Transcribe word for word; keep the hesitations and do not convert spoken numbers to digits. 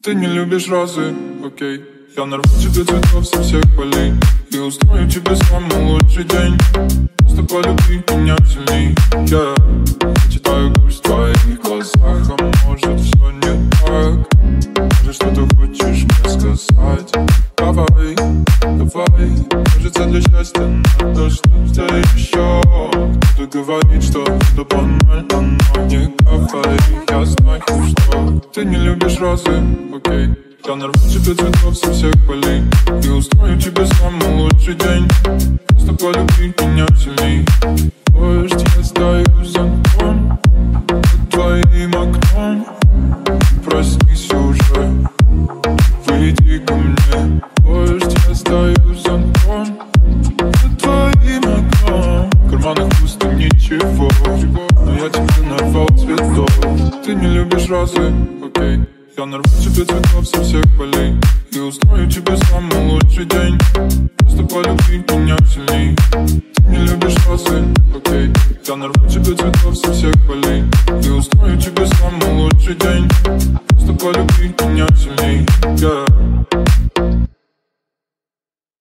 Ты не любишь розы, окей. Я нарву тебе цветов со всех полей и устрою тебе самый лучший день. Просто полюби меня сильней. Я читаю грусть в твоих глазах, а может все не так. Может что-то хочешь мне сказать? Давай, давай. Кажется, для счастья надо что-то еще. Кто-то говорит, что это банально, но не кафе. Я знаю, что ты не любишь розы, окей. Я нарву тебе цветов со всех полей и устрою тебе самый лучший день. Просто полюби меня сильней. Дождь, я стою зонтом под твоим окном. Проснись уже, выйди ко мне. Дождь, я стою зонтом под твоим окном. В карманах пусто ничего, но я тебе нарвал цветов. Ты не любишь розы, окей. Я нарву тебе цветов со всех полей и устрою тебе самый лучший день. Просто полюби меня сильней. Ты не любишь розы, окей. Я нарву тебе цветов со всех полей и устрою тебе самый лучший день.